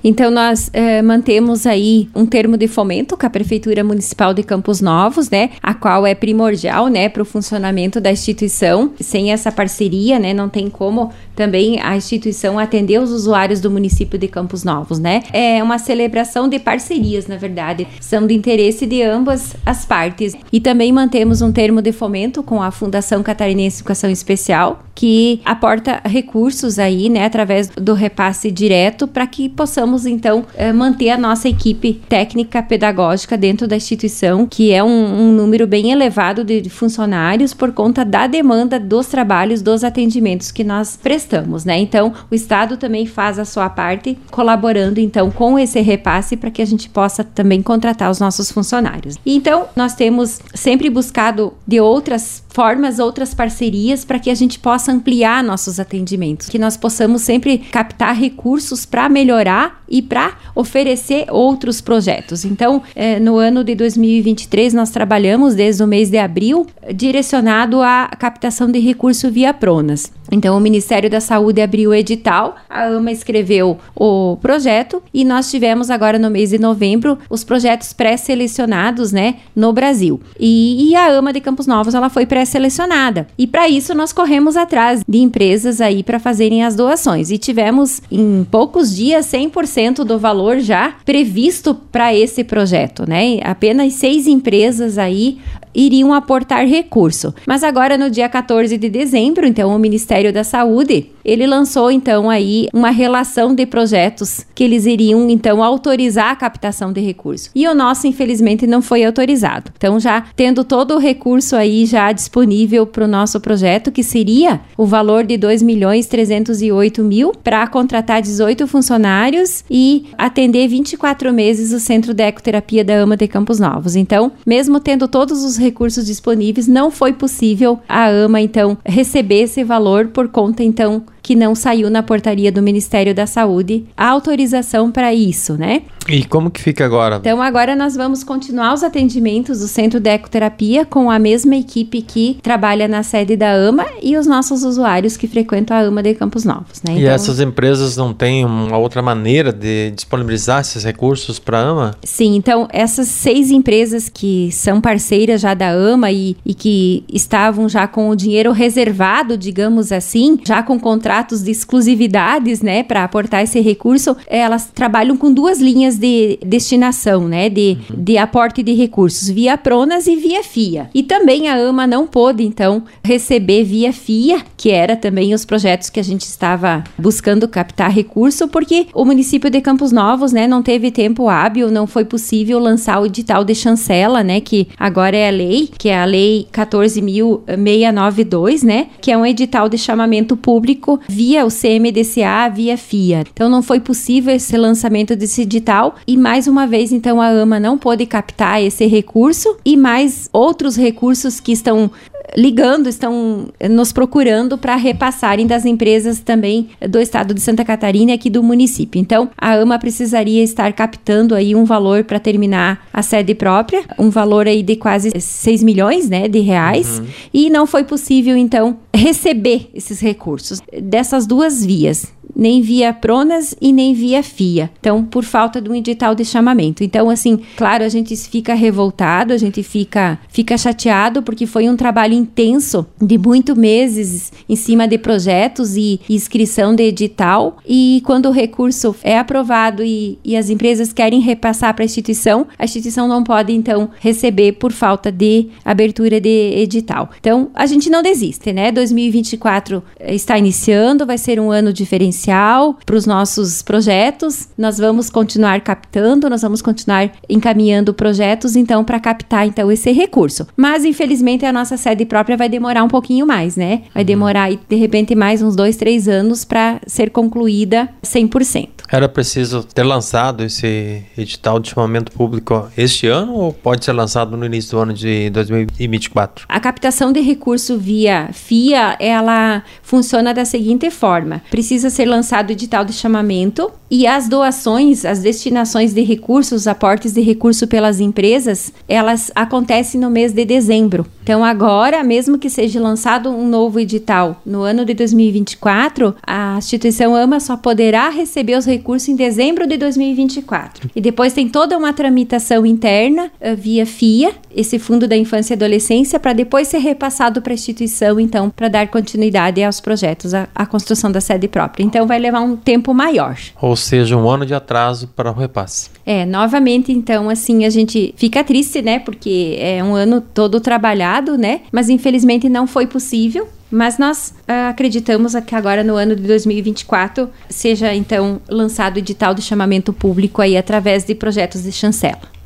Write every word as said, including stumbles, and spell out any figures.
Então, nós eh, mantemos aí um termo de fomento com a Prefeitura Municipal de Campos Novos, né, a qual é primordial, né, para o funcionamento da instituição. Sem essa parceria, né, não tem como também a instituição atender os usuários do município de Campos Novos, né? É uma celebração de parcerias, na verdade, são de interesse de ambas as partes. E também mantemos um termo de fomento com a Fundação Catarinense de Educação Especial, que aporta recursos aí, né, através do repasse direto, para que possamos, então, manter a nossa equipe técnica pedagógica dentro da instituição, que é um, um número bem elevado de funcionários por conta da demanda dos trabalhos, dos atendimentos que nós prestamos, né? Então, o Estado também faz a sua parte, colaborando, então, com esse repasse para que a gente possa também contratar os nossos funcionários. E, então, nós temos sempre buscado de outras formas, outras parcerias para que a gente possa ampliar nossos atendimentos, que nós possamos sempre captar recursos para melhorar e para oferecer outros projetos. Então, eh, no ano de dois mil e vinte e três, nós trabalhamos desde o mês de abril, direcionado à captação de recurso via Pronas. Então, o Ministério da Saúde abriu o edital, a AMA escreveu o projeto e nós tivemos agora no mês de novembro os projetos pré-selecionados, né, no Brasil. E, e a AMA de Campos Novos, ela foi pré-selecionada. E para isso nós corremos atrás de empresas aí para fazerem as doações. E tivemos em poucos dias cem por cento do valor já previsto para esse projeto, né? Apenas seis empresas aí iriam aportar recurso. Mas agora, no dia quatorze de dezembro, então, o Ministério da Saúde, ele lançou, então, aí uma relação de projetos que eles iriam, então, autorizar a captação de recurso. E o nosso, infelizmente, não foi autorizado. Então, já tendo todo o recurso aí já disponível para o nosso projeto, que seria o valor de dois milhões trezentos e oito mil para contratar dezoito funcionários e atender vinte e quatro meses o Centro de Ecoterapia da AMA de Campos Novos. Então, mesmo tendo todos os recursos disponíveis, não foi possível a AMA, então, receber esse valor por conta, então, que não saiu na portaria do Ministério da Saúde a autorização para isso, né? E como que fica agora? Então, agora nós vamos continuar os atendimentos do Centro de Ecoterapia com a mesma equipe que trabalha na sede da AMA e os nossos usuários que frequentam a AMA de Campos Novos, né? E então, essas empresas não têm uma outra maneira de disponibilizar esses recursos para a AMA? Sim, então essas seis empresas que são parceiras já da AMA e, e que estavam já com o dinheiro reservado, digamos assim, já com contratos de exclusividades, né, para aportar esse recurso, elas trabalham com duas linhas de destinação, né, de, uhum. de aporte de recursos, via Pronas e via F I A. E também a AMA não pôde, então, receber via F I A, que era também os projetos que a gente estava buscando captar recurso, porque o município de Campos Novos, né, não teve tempo hábil, não foi possível lançar o edital de chancela, né, que agora é a lei, que é a lei quatorze mil seiscentos e noventa e dois, né, que é um edital de chamamento público via o C M D C A, via F I A. Então, não foi possível esse lançamento desse edital e, mais uma vez, então, a AMA não pôde captar esse recurso e mais outros recursos que estão ligando, estão nos procurando para repassarem das empresas também do estado de Santa Catarina e aqui do município. Então, a AMA precisaria estar captando aí um valor para terminar a sede própria, um valor aí de quase seis milhões, né, de reais, uhum. e não foi possível, então, receber esses recursos dessas duas vias, nem via Pronas e nem via F I A. Então, por falta de um edital de chamamento. Então, assim, claro, a gente fica revoltado, a gente fica, fica chateado, porque foi um trabalho intenso de muitos meses em cima de projetos e, e inscrição de edital. E quando o recurso é aprovado e, e as empresas querem repassar para a instituição, a instituição não pode, então, receber por falta de abertura de edital. Então, a gente não desiste, né? dois mil e vinte e quatro está iniciando, vai ser um ano diferenciado para os nossos projetos. Nós vamos continuar captando, nós vamos continuar encaminhando projetos, então, para captar, então, esse recurso. Mas, infelizmente, a nossa sede própria vai demorar um pouquinho mais, né? Vai demorar, de repente, mais uns dois, três anos para ser concluída cem por cento. Era preciso ter lançado esse edital de chamamento público este ano ou pode ser lançado no início do ano de dois mil e vinte e quatro? A captação de recurso via F I A, ela funciona da seguinte forma. Precisa ser lançado o edital de chamamento e as doações, as destinações de recursos, os aportes de recurso pelas empresas, elas acontecem no mês de dezembro. Então agora, mesmo que seja lançado um novo edital no ano de dois mil e vinte e quatro, a instituição AMA só poderá receber os recursos em dezembro de dois mil e vinte e quatro. E depois tem toda uma tramitação interna uh, via F I A, esse Fundo da Infância e Adolescência, para depois ser repassado para a instituição, então, para dar continuidade aos projetos, a, a construção da sede própria. Então vai levar um tempo maior. Ou seja, um ano de atraso para o repasse. É, novamente, então, assim, a gente fica triste, né? Porque é um ano todo trabalhado, né? Mas infelizmente não foi possível. Mas nós uh, acreditamos que agora no ano de dois mil e vinte e quatro seja então lançado o edital de chamamento público aí através de projetos de chancela.